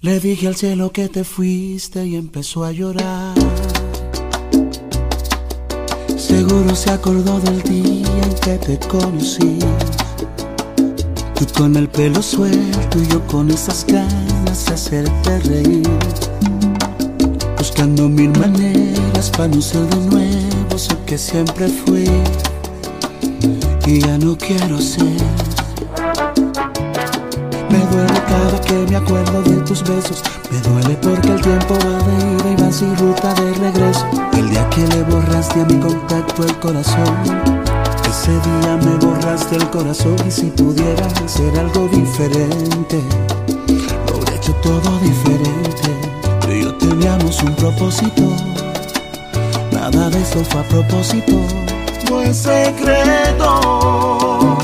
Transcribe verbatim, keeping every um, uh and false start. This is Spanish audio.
Le dije al cielo que te fuiste y empezó a llorar. Seguro se acordó del día en que te conocí. Tú con el pelo suelto y yo con esas ganas de hacerte reír, buscando mil maneras para no ser de nuevo sé que siempre fui y ya no quiero ser. Me duele cada que me acuerdo de tus besos. Me duele porque el tiempo va de ida y va sin ruta de regreso. El día que le borraste a mi contacto el corazón, ese día me borraste el corazón. Y si pudiera hacer algo diferente, lo hubiera hecho todo diferente. Tú y yo teníamos un propósito, nada de eso fue a propósito. No es secreto